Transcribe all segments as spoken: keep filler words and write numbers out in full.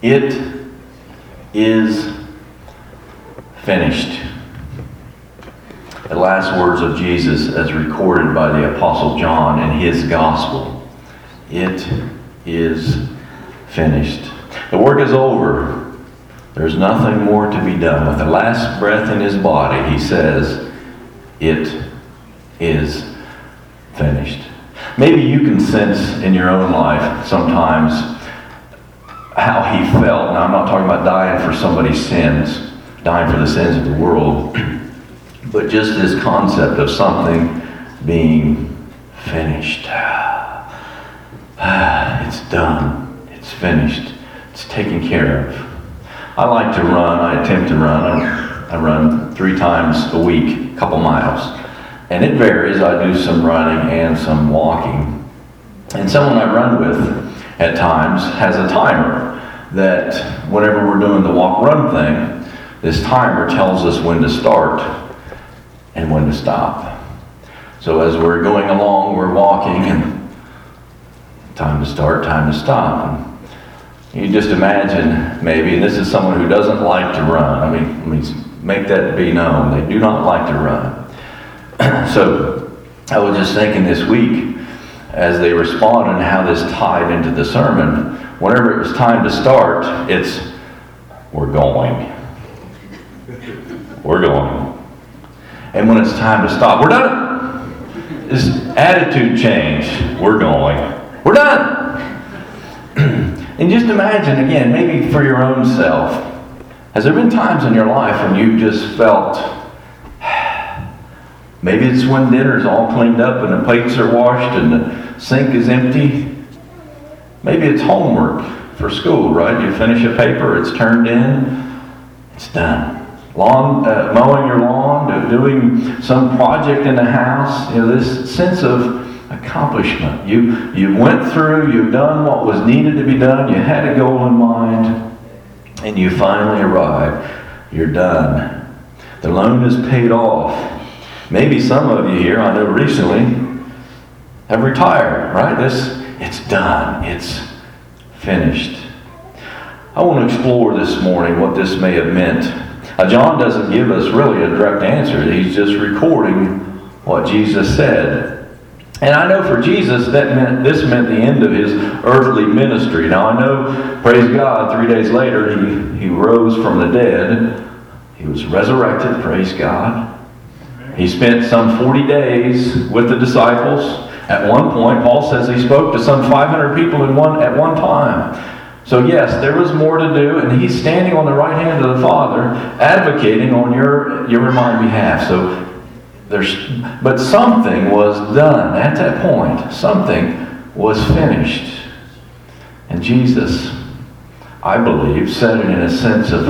It is finished. The last words of Jesus as recorded by the Apostle John in his gospel. It is finished. The work is over. There's nothing more to be done. With the last breath in his body, he says, it is finished. Maybe you can sense in your own life sometimes how he felt. Now, I'm not talking about dying for somebody's sins, dying for the sins of the world, but just this concept of something being finished. It's done. It's finished. It's taken care of. I like to run. I attempt to run. I, I run three times a week, a couple miles. And it varies. I do some running and some walking. And someone I run with at times has a timer that whenever we're doing the walk-run thing, this timer tells us when to start and when to stop. So as we're going along, we're walking, and time to start, time to stop. And you just imagine, maybe, and this is someone who doesn't like to run. I mean, let me make that be known. They do not like to run. So I was just thinking this week, as they responded and how this tied into the sermon, whenever it was time to start, it's, we're going. We're going. And when it's time to stop, we're done. This attitude change. We're going. We're done. And just imagine, again, maybe for your own self, has there been times in your life when you just felt, maybe it's when dinner's all cleaned up and the plates are washed and the sink is empty. Maybe it's homework for school, right? You finish a paper, it's turned in, it's done. Lawn, uh, mowing your lawn, doing some project in the house, you know, this sense of accomplishment. You, you went through, you've done what was needed to be done, you had a goal in mind, and you finally arrived. You're done. The loan is paid off. Maybe some of you here, I know recently, have retired, right? This, it's done. It's finished. I want to explore this morning what this may have meant. Now, John doesn't give us really a direct answer. He's just recording what Jesus said. And I know for Jesus, that meant this meant the end of his earthly ministry. Now, I know, praise God, three days later, he, he rose from the dead. He was resurrected, praise God. He spent some forty days with the disciples. At one point, Paul says he spoke to some five hundred people in one at one time. So yes, there was more to do, and he's standing on the right hand of the Father, advocating on your, your and my behalf. So there's, but something was done at that point. Something was finished. And Jesus, I believe, said it in a sense of,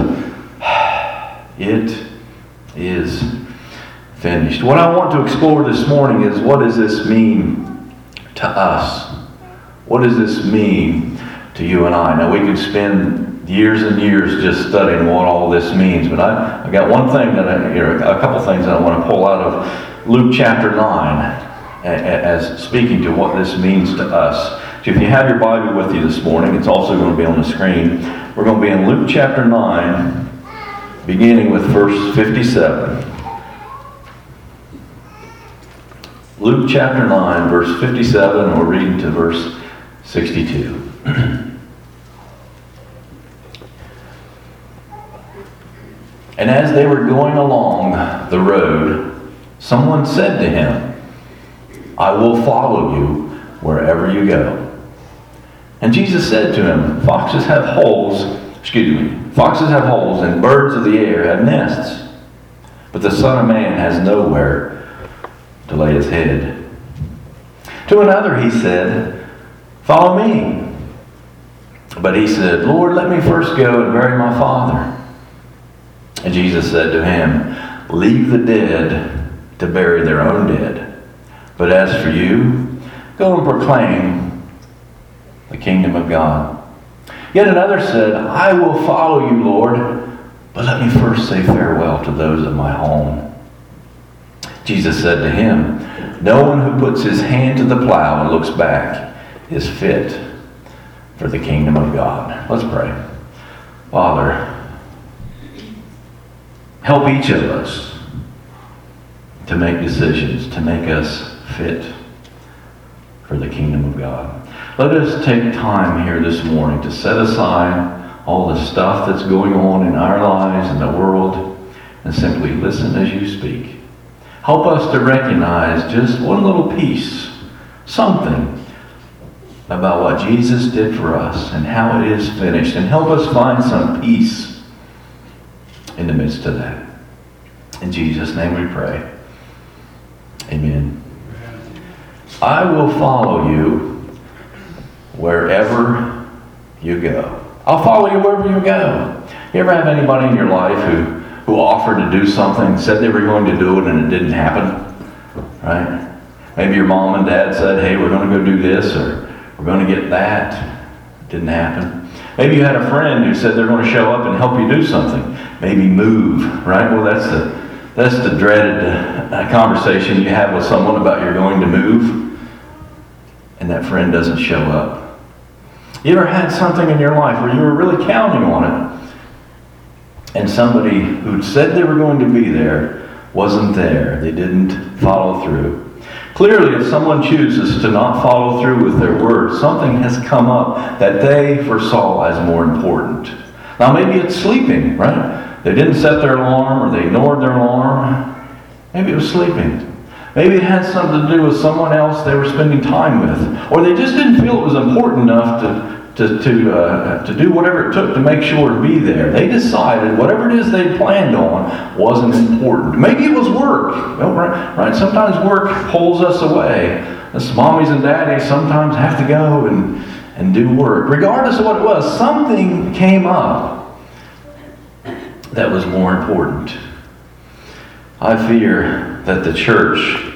it is finished. What I want to explore this morning is, what does this mean to us? What does this mean to you and I? Now, we could spend years and years just studying what all this means, but I, I got one thing that I, here, a couple things that I want to pull out of Luke chapter nine as speaking to what this means to us. So if you have your Bible with you this morning, it's also going to be on the screen. We're going to be in Luke chapter nine, beginning with verse fifty-seven. Luke chapter nine, verse fifty-seven, and we're reading to verse sixty-two. And as they were going along the road, someone said to him, I will follow you wherever you go. And Jesus said to him, Foxes have holes, excuse me, foxes have holes, and birds of the air have nests, but the Son of Man has nowhere to lay his head. To another he said, Follow me. But he said, Lord, let me first go and bury my father. And Jesus said to him, Leave the dead to bury their own dead. But as for you, go and proclaim the kingdom of God. Yet another said, I will follow you, Lord, but let me first say farewell to those of my home. Jesus said to him, No one who puts his hand to the plow and looks back is fit for the kingdom of God. Let's pray. Father, help each of us to make decisions, to make us fit for the kingdom of God. Let us take time here this morning to set aside all the stuff that's going on in our lives and the world and simply listen as you speak. Help us to recognize just one little piece, something about what Jesus did for us and how it is finished, and help us find some peace in the midst of that. In Jesus' name we pray. Amen. I will follow you wherever you go. I'll follow you wherever you go. You ever have anybody in your life who, who offered to do something, said they were going to do it, and it didn't happen? Right? Maybe your mom and dad said, hey, we're going to go do this, or we're going to get that. It didn't happen. Maybe you had a friend who said they're going to show up and help you do something. Maybe move, right? Well, that's the that's the dreaded uh, conversation you have with someone about you're going to move, and that friend doesn't show up. You ever had something in your life where you were really counting on it, and somebody who said they were going to be there wasn't there? They didn't follow through. Clearly, if someone chooses to not follow through with their word, something has come up that they foresaw as more important. Now, maybe it's sleeping, right? They didn't set their alarm, or they ignored their alarm. Maybe it was sleeping. Maybe it had something to do with someone else they were spending time with. Or they just didn't feel it was important enough to, to, to, uh, to do whatever it took to make sure to be there. They decided whatever it is they planned on wasn't important. Maybe it was work. Well, right, right? Sometimes work pulls us away. Us mommies and daddies sometimes have to go and, and do work. Regardless of what it was, something came up that was more important. I fear that the church,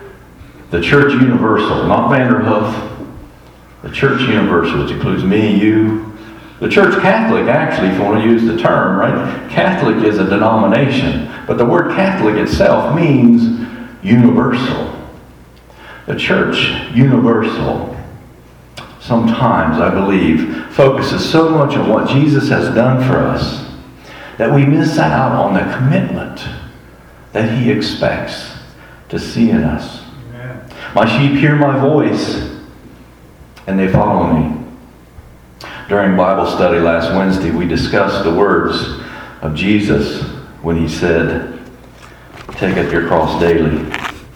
the church universal, not Vanderhoof, the church universal, which includes me, you, the church Catholic, actually, if you want to use the term, right? Catholic is a denomination, but the word Catholic itself means universal. The church universal, sometimes, I believe, focuses so much on what Jesus has done for us that we miss out on the commitment that He expects to see in us. Amen. My sheep hear my voice, and they follow me. During Bible study last Wednesday, we discussed the words of Jesus when He said, take up your cross daily.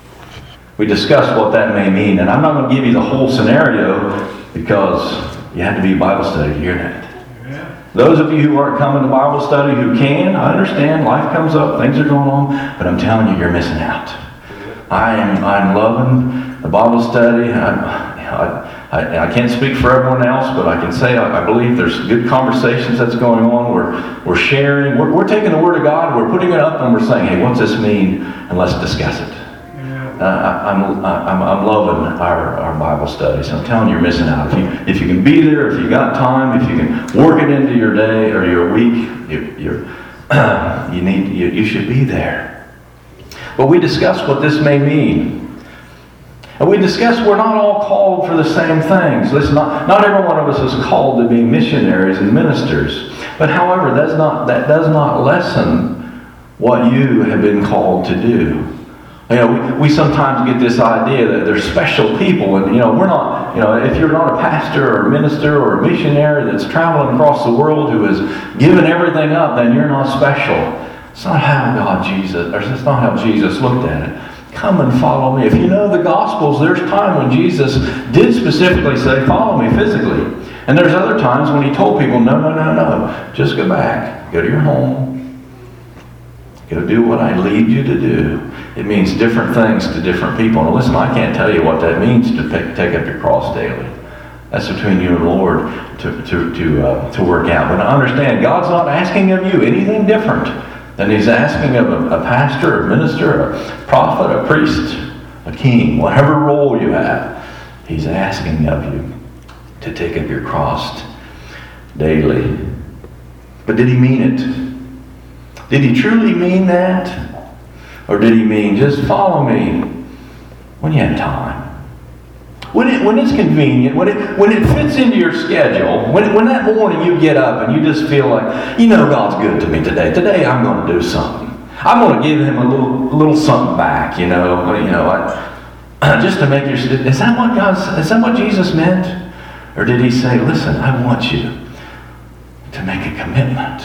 We discussed what that may mean, and I'm not going to give you the whole scenario because you have to be Bible study to hear that. Those of you who aren't coming to Bible study who can, I understand, life comes up, things are going on, but I'm telling you, you're missing out. I am I'm loving the Bible study. I'm, I, I, I can't speak for everyone else, but I can say I, I believe there's good conversations that's going on. We're, we're sharing, we're, we're taking the Word of God, we're putting it up, and we're saying, hey, what's this mean? And let's discuss it. Uh, I, I'm, I'm, I'm loving our, our Bible studies. I'm telling you, you're missing out. If you, if you can be there, if you got time, if you can work it into your day or your week, you, you're, uh, you, need, you, you should be there. But we discussed what this may mean. And we discussed we're not all called for the same things. Listen, not, not every one of us is called to be missionaries and ministers. But however, that's not, that does not lessen what you have been called to do. You know, we, we sometimes get this idea that there's special people, and you know, we're not, you know, if you're not a pastor or a minister or a missionary that's traveling across the world who has given everything up, then you're not special. It's not how God Jesus, or it's not how Jesus looked at it. Come and follow me. If you know the Gospels, there's time when Jesus did specifically say, follow me physically. And there's other times when He told people, no, no, no, no, just go back, go to your home. Go do what I lead you to do. It means different things to different people. Now listen, I can't tell you what that means to pick, take up your cross daily. That's between you and the Lord to, to, to, uh, to work out. But understand, God's not asking of you anything different than He's asking of a, a pastor, a minister, a prophet, a priest, a king, whatever role you have. He's asking of you to take up your cross daily. But did He mean it? Did He truly mean that? Or did He mean just follow me when you have time? When, it, when it's convenient, when it, when it fits into your schedule, when, when that morning you get up and you just feel like, you know, God's good to me today. Today I'm going to do something. I'm going to give him a little a little something back, you know. You know, I, just to make your... Is that what God? Is that what Jesus meant? Or did he say, listen, I want you to make a commitment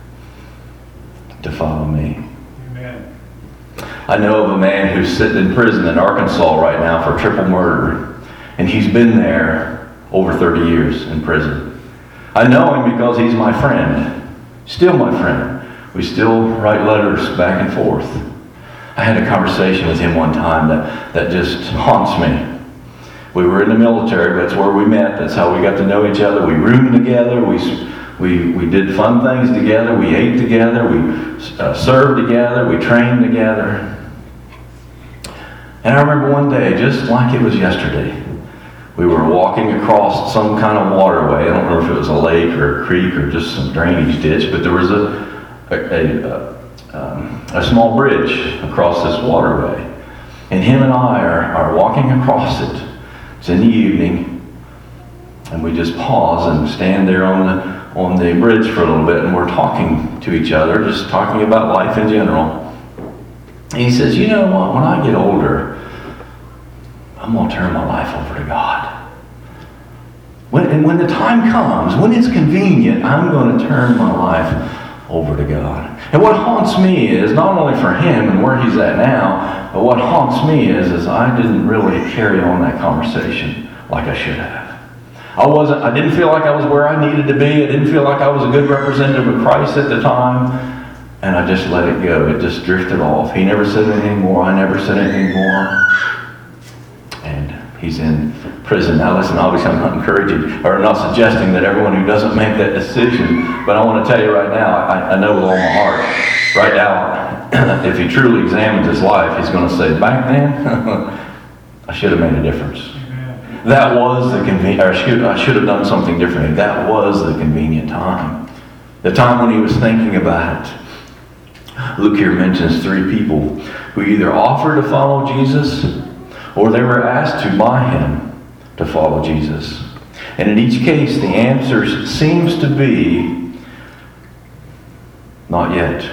to follow me? Amen. I know of a man who's sitting in prison in Arkansas right now for triple murder. And he's been there over thirty years in prison. I know him because he's my friend. Still my friend. We still write letters back and forth. I had a conversation with him one time that, that just haunts me. We were in the military. That's where we met. That's how we got to know each other. We roomed together. We we we did fun things together. We ate together. We uh, served together. We trained together. And I remember one day, just like it was yesterday, we were walking across some kind of waterway. I don't know if it was a lake or a creek or just some drainage ditch, but there was a a, a, a, um, a small bridge across this waterway. And him and I are, are walking across it. It's in the evening, and we just pause and stand there on the on the bridge for a little bit, and we're talking to each other, just talking about life in general. And he says, you know what, when I get older, I'm going to turn my life over to God. When, and when the time comes, when it's convenient, I'm going to turn my life over to God. And what haunts me is, not only for him and where he's at now, but what haunts me is, is I didn't really carry on that conversation like I should have. I wasn't, I didn't feel like I was where I needed to be. I didn't feel like I was a good representative of Christ at the time. And I just let it go. It just drifted off. He never said anything more. I never said anything more. And he's in prison. Now listen, obviously I'm not encouraging or not suggesting that everyone who doesn't make that decision, but I want to tell you right now, I, I know with all my heart, right now, if he truly examines his life, he's going to say, back then, I should have made a difference. Amen. That was the convenient, or I should, I should have done something differently. That was the convenient time. The time when he was thinking about it. Luke here mentions three people who either offered to follow Jesus or they were asked to by him to follow Jesus. And in each case, the answer seems to be, not yet.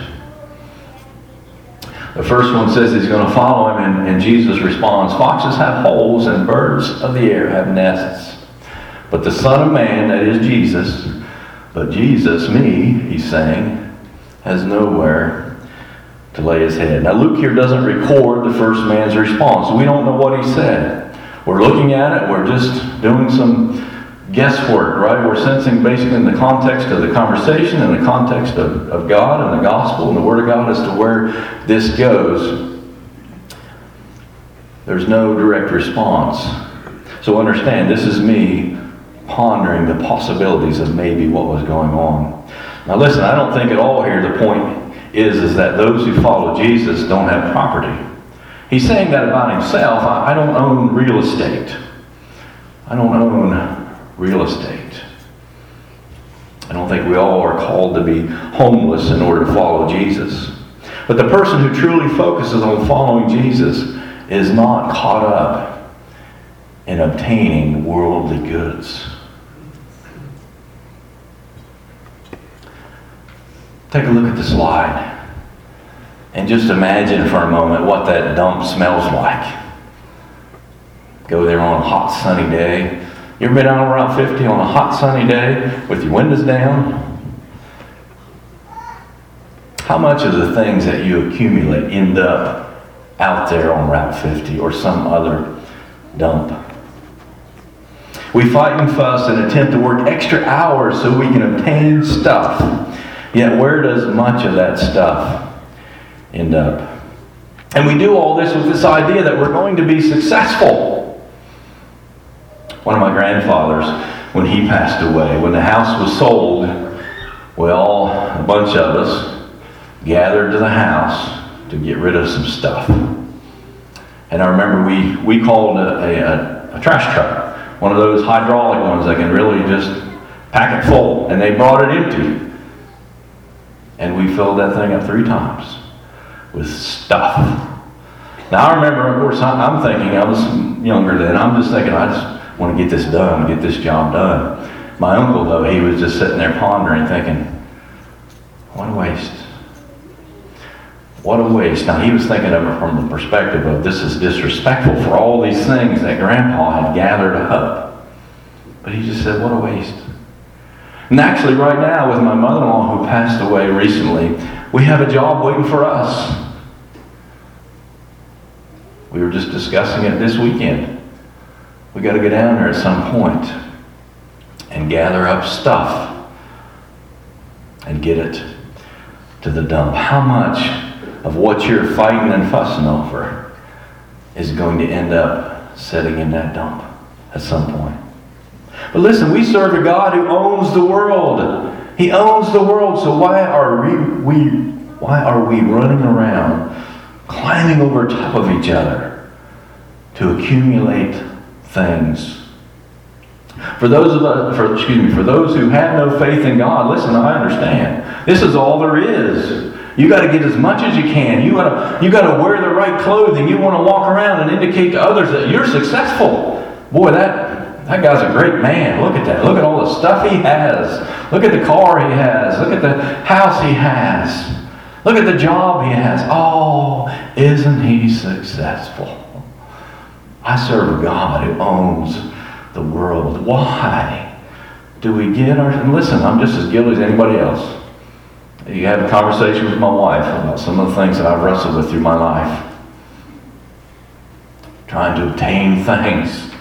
The first one says he's going to follow him, and, and Jesus responds, foxes have holes and birds of the air have nests. But the Son of Man, that is Jesus, but Jesus, me, he's saying, has nowhere to lay his head. Now Luke here doesn't record the first man's response. We don't know what he said. We're looking at it. We're just doing some guesswork, right? We're sensing basically in the context of the conversation, in the context of, of God and the gospel and the Word of God as to where this goes. There's no direct response. So understand, this is me pondering the possibilities of maybe what was going on. Now listen, I don't think at all here the point is, is that those who follow Jesus don't have property. He's saying that about himself. I, I don't own real estate. I don't own real estate. I don't think we all are called to be homeless in order to follow Jesus. But the person who truly focuses on following Jesus is not caught up in obtaining worldly goods. Take a look at the slide and just imagine for a moment what that dump smells like. Go there on a hot sunny day. You ever been out on Route fifty on a hot sunny day with your windows down? How much of the things that you accumulate end up out there on Route fifty or some other dump? We fight and fuss and attempt to work extra hours so we can obtain stuff. Yet where does much of that stuff end up? And we do all this with this idea that we're going to be successful. One of my grandfathers, when he passed away, when the house was sold, well, a bunch of us gathered to the house to get rid of some stuff. And I remember we, we called a, a, a trash truck, one of those hydraulic ones that can really just pack it full, and they brought it empty. And we filled that thing up three times with stuff. Now I remember, of course, I- I'm thinking, I was younger then, I'm just thinking, I just want to get this done, get this job done. My uncle, though, he was just sitting there pondering, thinking, what a waste. What a waste. Now, he was thinking of it from the perspective of this is disrespectful for all these things that Grandpa had gathered up. But he just said, what a waste. And actually, right now, with my mother-in-law who passed away recently, we have a job waiting for us. We were just discussing it this weekend. We got to go down there at some point and gather up stuff and get it to the dump. How much of what you're fighting and fussing over is going to end up sitting in that dump at some point? But listen, we serve a God who owns the world. He owns the world. So why are we, we why are we running around, climbing over top of each other to accumulate things? For those of us, for, excuse me, for those who have no faith in God, listen, I understand. This is all there is. You got to get as much as you can. You got to you got to wear the right clothing. You want to walk around and indicate to others that you're successful. Boy, that that guy's a great man. Look at that. Look at all the stuff he has. Look at the car he has. Look at the house he has. Look at the job he has. Oh, isn't he successful? I serve a God who owns the world. Why do we get our... And listen, I'm just as guilty as anybody else. You have a conversation with my wife about some of the things that I've wrestled with through my life. Trying to obtain things.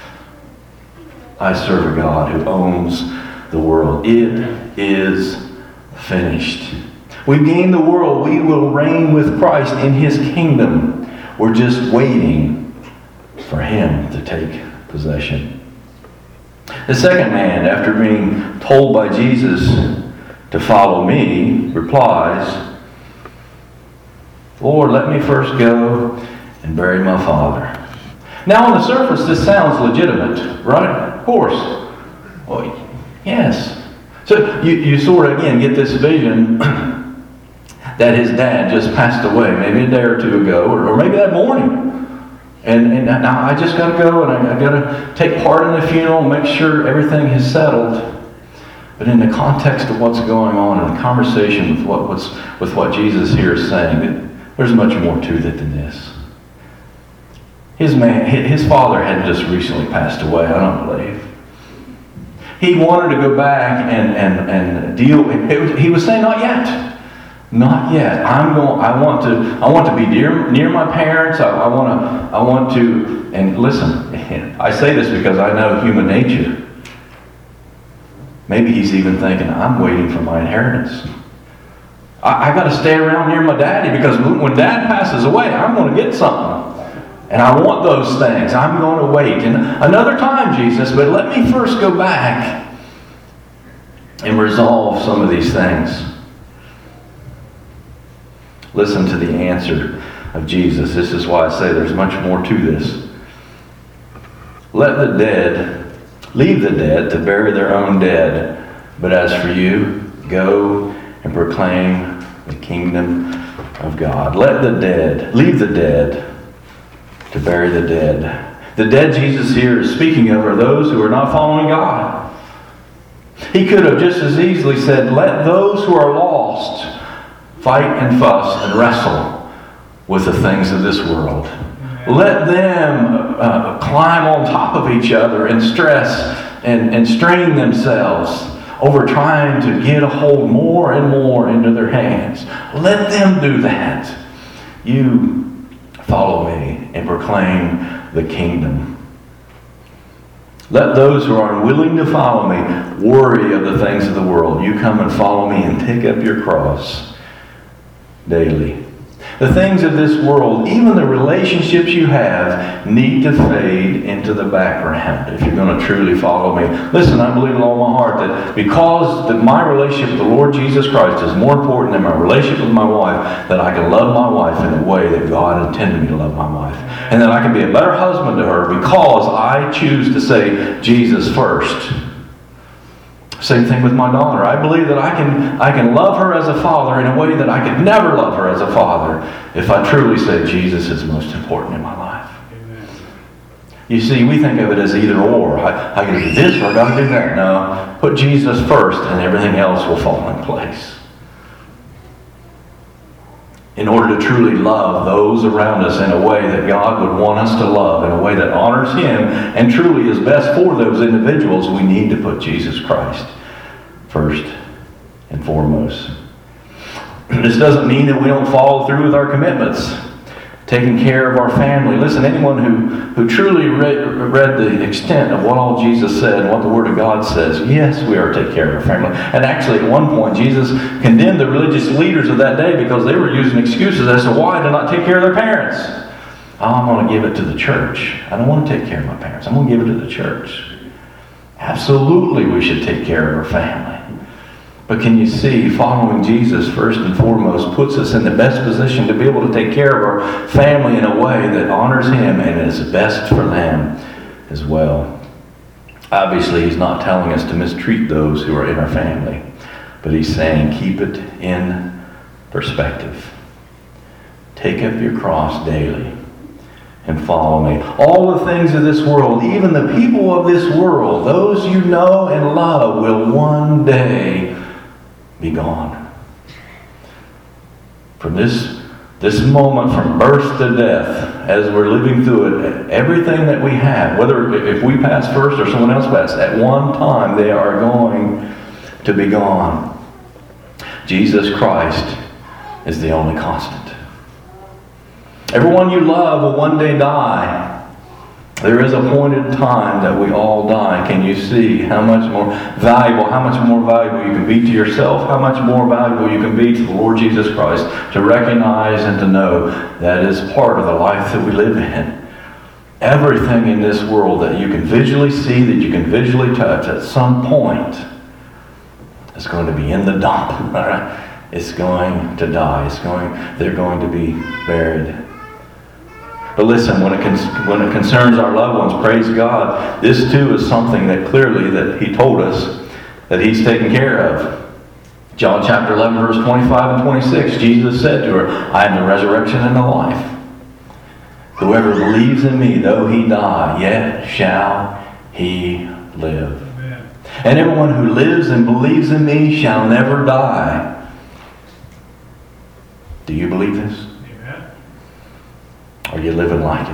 I serve a God who owns the world. It is finished. We've gained the world. We will reign with Christ in His kingdom. We're just waiting for Him to take possession. The second man, after being told by Jesus to follow me, replies, Lord, let me first go and bury my father. Now, on the surface, this sounds legitimate, right? Of course. Well, yes. So you, you sort of, again, get this vision that his dad just passed away, maybe a day or two ago, or, or maybe that morning. And, and now I just got to go and I, I got to take part in the funeral and make sure everything is settled. But in the context of what's going on and the conversation with what what's, with what Jesus here is saying, there's much more to it than this. His man, his father had just recently passed away, I don't believe. He wanted to go back and, and, and deal. It, he was saying, not yet. Not yet. I'm going. I want to. I want to be near near my parents. I, I want to. I want to. And listen, I say this because I know human nature. Maybe he's even thinking, I'm waiting for my inheritance. I, I got to stay around near my daddy because when Dad passes away, I'm going to get something, and I want those things. I'm going to wait and another time, Jesus. But let me first go back and resolve some of these things. Listen to the answer of Jesus. This is why I say there's much more to this. Let the dead, leave the dead to bury their own dead. But as for you, go and proclaim the kingdom of God. Let the dead, leave the dead to bury the dead. The dead Jesus here is speaking of are those who are not following God. He could have just as easily said, let those who are lost fight and fuss and wrestle with the things of this world. Let them uh, climb on top of each other and stress and, and strain themselves over trying to get a hold more and more into their hands. Let them do that. You follow me and proclaim the kingdom. Let those who are unwilling to follow me worry of the things of the world. You come and follow me and take up your cross daily. The things of this world, even the relationships you have, need to fade into the background if you're going to truly follow me. Listen, I believe with all my heart that because that my relationship with the Lord Jesus Christ is more important than my relationship with my wife, that I can love my wife in the way that God intended me to love my wife. And that I can be a better husband to her because I choose to say Jesus first. Same thing with my daughter. I believe that I can, I can love her as a father in a way that I could never love her as a father if I truly say Jesus is most important in my life. Amen. You see, we think of it as either or. I, I got to do this or I got to do that. No, put Jesus first and everything else will fall in place. In order to truly love those around us in a way that God would want us to love, in a way that honors Him and truly is best for those individuals, we need to put Jesus Christ first and foremost. This doesn't mean that we don't follow through with our commitments. Taking care of our family. Listen, anyone who, who truly read, read the extent of what all Jesus said and what the Word of God says, yes, we are to take care of our family. And actually, at one point, Jesus condemned the religious leaders of that day because they were using excuses as to why to not take care of their parents. Oh, I'm going to give it to the church. I don't want to take care of my parents. I'm going to give it to the church. Absolutely, we should take care of our family. But can you see, following Jesus first and foremost puts us in the best position to be able to take care of our family in a way that honors Him and is best for them as well. Obviously, He's not telling us to mistreat those who are in our family, but He's saying keep it in perspective. Take up your cross daily and follow me. All the things of this world, even the people of this world, those you know and love, will one day be gone. From this, this moment, from birth to death, as we're living through it, everything that we have, whether if we pass first or someone else passes, at one time they are going to be gone. Jesus Christ is the only constant. Everyone you love will one day die. There is a appointed time that we all die. Can you see how much more valuable, how much more valuable you can be to yourself, how much more valuable you can be to the Lord Jesus Christ, to recognize and to know that is part of the life that we live in. Everything in this world that you can visually see, that you can visually touch, at some point is going to be in the dump. All right? It's going to die. It's going, they're going to be buried. But listen, when it, con- when it concerns our loved ones, praise God, this too is something that clearly that He told us that He's taken care of. John chapter eleven, verse twenty-five and twenty-six, Jesus said to her, I am the resurrection and the life. Whoever believes in me, though he die, yet shall he live. Amen. And everyone who lives and believes in me shall never die. Do you believe this? Are you living like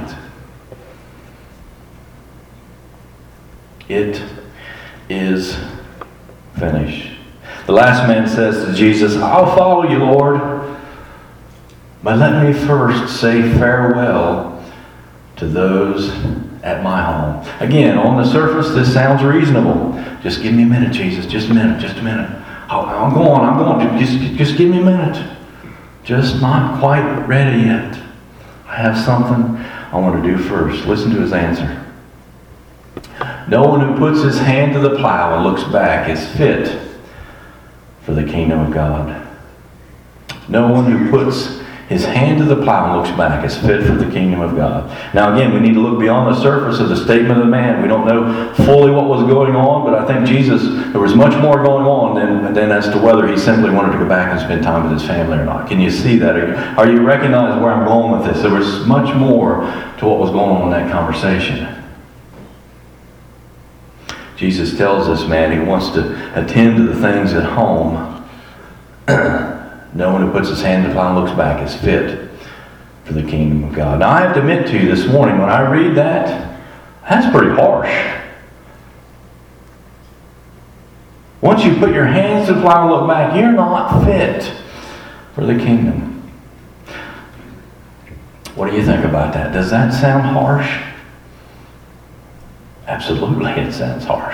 it? It is finished. The last man says to Jesus, I'll follow you, Lord, but let me first say farewell to those at my home. Again, on the surface, this sounds reasonable. Just give me a minute, Jesus. Just a minute. Just a minute. Oh, I'm going. I'm going. Just, just give me a minute. Just not quite ready yet. I have something I want to do first. Listen to his answer. No one who puts his hand to the plow and looks back is fit for the kingdom of God. No one who puts his hand to the plow and looks back is fit for the kingdom of God. Now again, we need to look beyond the surface of the statement of the man. We don't know fully what was going on, but I think Jesus, there was much more going on than, than as to whether he simply wanted to go back and spend time with his family or not. Can you see that? Are you, are you recognizing where I'm going with this? There was much more to what was going on in that conversation. Jesus tells this man he wants to attend to the things at home. No one who puts his hand to the plow and looks back is fit for the kingdom of God. Now I have to admit to you this morning, when I read that, that's pretty harsh. Once you put your hands to the plow and look back, you're not fit for the kingdom. What do you think about that? Does that sound harsh? Absolutely, it sounds harsh.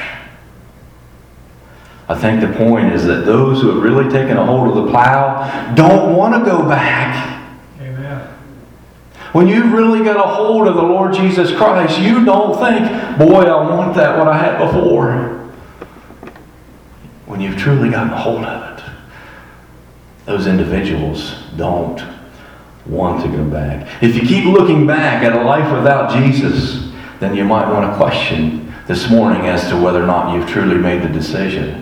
I think the point is that those who have really taken a hold of the plow don't want to go back. Amen. When you've really got a hold of the Lord Jesus Christ, you don't think, boy, I want that what I had before. When you've truly gotten a hold of it, those individuals don't want to go back. If you keep looking back at a life without Jesus, then you might want to question this morning as to whether or not you've truly made the decision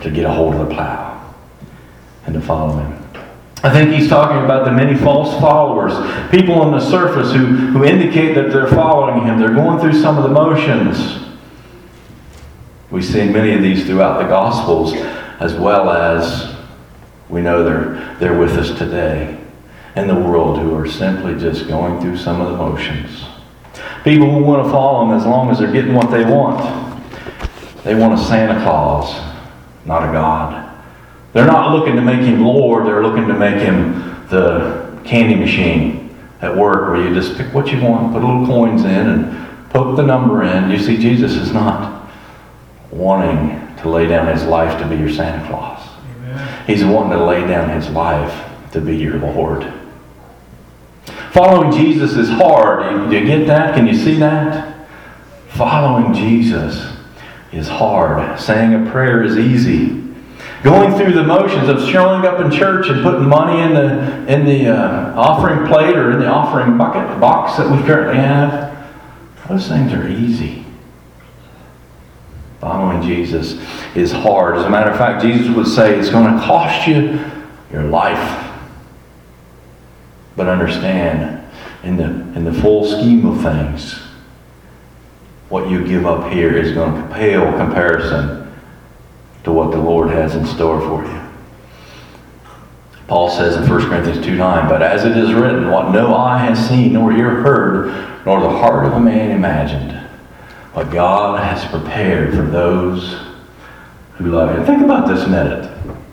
to get a hold of the plow and to follow him. I think he's talking about the many false followers, people on the surface who, who indicate that they're following him. They're going through some of the motions. We see many of these throughout the Gospels, as well as we know they're, they're with us today in the world, who are simply just going through some of the motions. People who want to follow him as long as they're getting what they want. They want a Santa Claus, not a God. They're not looking to make him Lord, they're looking to make him the candy machine at work where you just pick what you want, put little coins in and poke the number in. You see, Jesus is not wanting to lay down his life to be your Santa Claus. Amen. He's wanting to lay down his life to be your Lord. Following Jesus is hard. Do you get that? Can you see that? Following Jesus is hard. Saying a prayer is easy. Going through the motions of showing up in church and putting money in the in the uh, offering plate or in the offering bucket box that we currently have, those things are easy. Following Jesus is hard. As a matter of fact, Jesus would say it's going to cost you your life. But understand, in the in the full scheme of things, what you give up here is going to pale comparison to what the Lord has in store for you. Paul says in First Corinthians two nine, but as it is written, what no eye has seen, nor ear heard, nor the heart of a man imagined, what God has prepared for those who love him. Think about this a minute.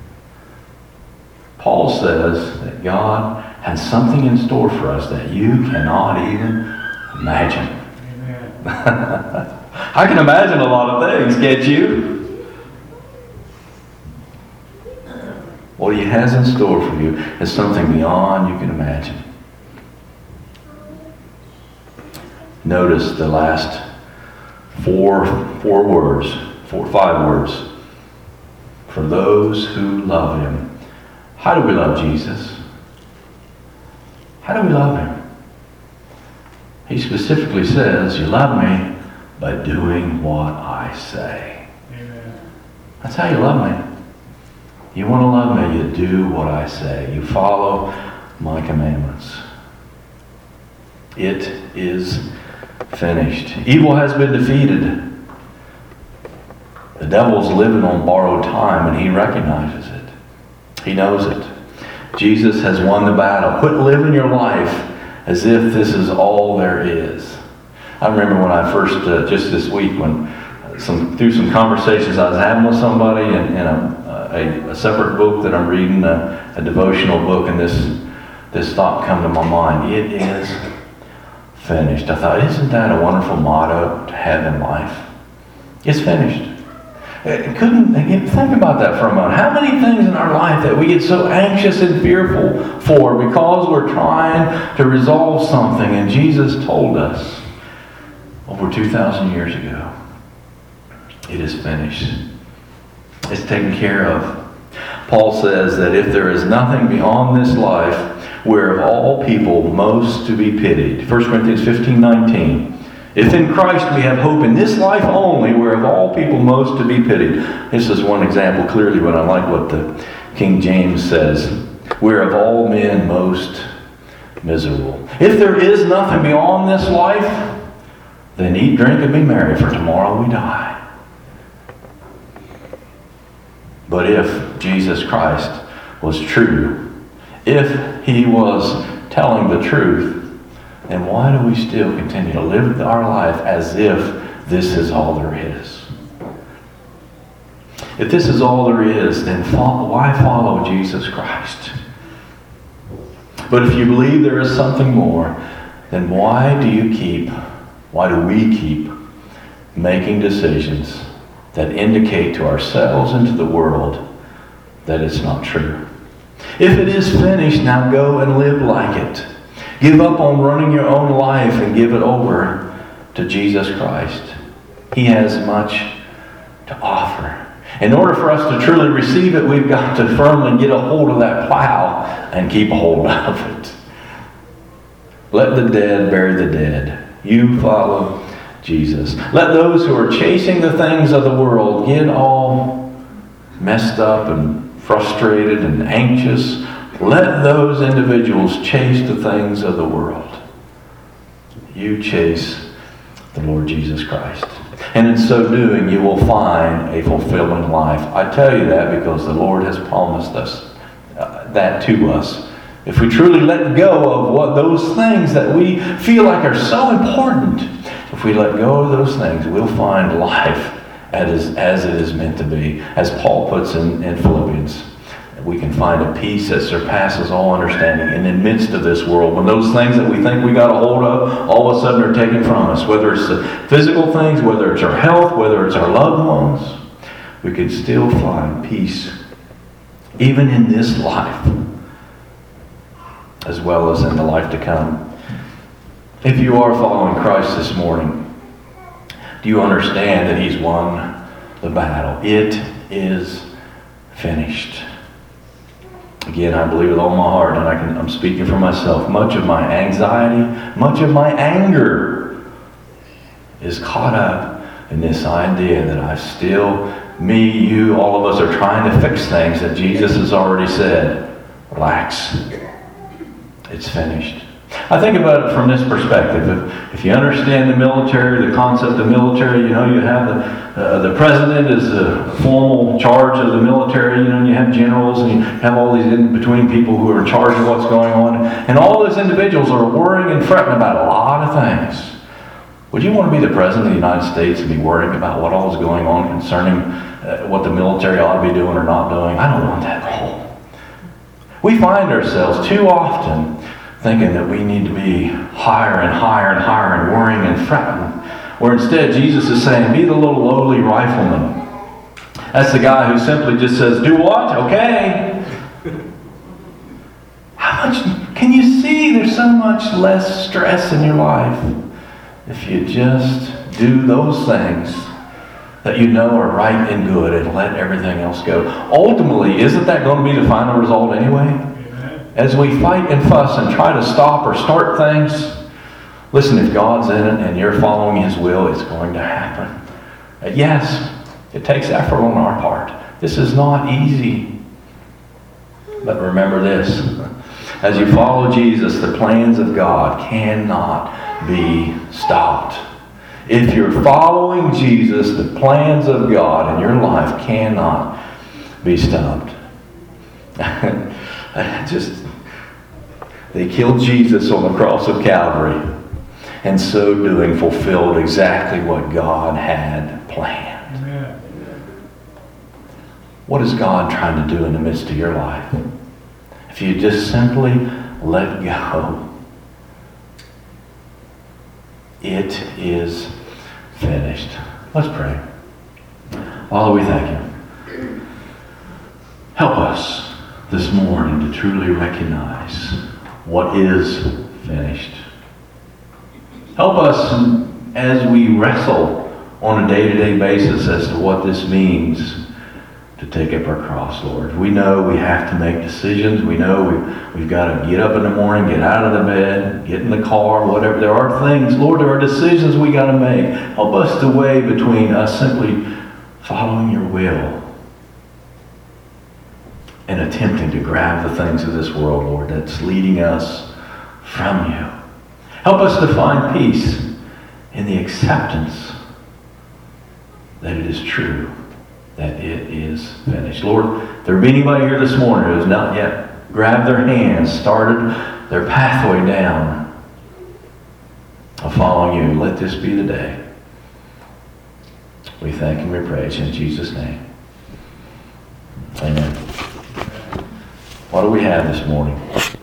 Paul says that God has something in store for us that you cannot even imagine. Amen. I can imagine a lot of things, can't you? What he has in store for you is something beyond you can imagine. Notice the last four, four words, four, five words. For those who love him. How do we love Jesus? How do we love him? He specifically says, you love me by doing what I say. Amen. That's how you love me. You want to love me, you do what I say. You follow my commandments. It is finished. Evil has been defeated. The devil's living on borrowed time, and he recognizes it. He knows it. Jesus has won the battle. Quit living your life as if this is all there is. I remember when I first, uh, just this week, when some through some conversations I was having with somebody in, in a A, a separate book that I'm reading, a, a devotional book, and this this thought come to my mind. It is finished. I thought, isn't that a wonderful motto to have in life? It's finished. It couldn't think about that for a moment. How many things in our life that we get so anxious and fearful for because we're trying to resolve something, and Jesus told us over two thousand years ago, it is finished. It's taken care of. Paul says that if there is nothing beyond this life, we're of all people most to be pitied. First Corinthians fifteen nineteen. If in Christ we have hope in this life only, we're of all people most to be pitied. This is one example clearly, but I like what the King James says. We're of all men most miserable. If there is nothing beyond this life, then eat, drink, and be merry, for tomorrow we die. But if Jesus Christ was true, if he was telling the truth, then why do we still continue to live our life as if this is all there is? If this is all there is, then follow, why follow Jesus Christ? But if you believe there is something more, then why do you keep, why do we keep making decisions that indicate to ourselves and to the world that it's not true? If it is finished, now go and live like it. Give up on running your own life and give it over to Jesus Christ. He has much to offer. In order for us to truly receive it, we've got to firmly get a hold of that plow and keep a hold of it. Let the dead bury the dead. You follow Jesus. Let those who are chasing the things of the world get all messed up and frustrated and anxious, let those individuals chase the things of the world. You chase the Lord Jesus Christ. And in so doing, you will find a fulfilling life. I tell you that because the Lord has promised us uh, that to us. If we truly let go of what those things that we feel like are so important, if we let go of those things, we'll find life as, as it is meant to be. As Paul puts in, in Philippians, we can find a peace that surpasses all understanding in the midst of this world. When those things that we think we got a hold of, all of a sudden are taken from us, whether it's the physical things, whether it's our health, whether it's our loved ones, we can still find peace, even in this life, as well as in the life to come. If you are following Christ this morning, do you understand that He's won the battle? It is finished. Again, I believe with all my heart, and I can, I'm speaking for myself, much of my anxiety, much of my anger is caught up in this idea that I still, me, you, all of us are trying to fix things that Jesus has already said. Relax. It's finished. I think about it from this perspective. If, if you understand the military, the concept of military, you know, you have the uh, the president is the formal charge of the military, you know, and you have generals and you have all these in-between people who are in charge of what's going on. And all those individuals are worrying and fretting about a lot of things. Would you want to be the president of the United States and be worrying about what all is going on concerning uh, what the military ought to be doing or not doing? I don't want that role. We find ourselves too often thinking that we need to be higher and higher and higher and worrying and fretting. Where instead Jesus is saying, be the little lowly rifleman. That's the guy who simply just says, do what? Okay. How much, can you see there's so much less stress in your life if you just do those things that you know are right and good and let everything else go? Ultimately, isn't that going to be the final result anyway? As we fight and fuss and try to stop or start things, listen, if God's in it and you're following His will, it's going to happen. Uh, yes, it takes effort on our part. This is not easy. But remember this. As you follow Jesus, the plans of God cannot be stopped. If you're following Jesus, the plans of God in your life cannot be stopped. Just, they killed Jesus on the cross of Calvary, and so doing fulfilled exactly what God had planned. Amen. What is God trying to do in the midst of your life? If you just simply let go, it is finished. Let's pray. Father, we thank you. Help us this morning to truly recognize what is finished. Help us as we wrestle on a day-to-day basis as to what this means to take up our cross, Lord. We know we have to make decisions. We know we've, we've got to get up in the morning, get out of the bed, get in the car, whatever. There are things, Lord, there are decisions we got to make. Help us to weigh between us simply following your will and attempting to grab the things of this world, Lord, that's leading us from you. Help us to find peace in the acceptance that it is true, that it is finished. Lord, if there be anybody here this morning who has not yet grabbed their hands, started their pathway down of following you, let this be the day. We thank and we praise you in Jesus' name. Amen. What do we have this morning?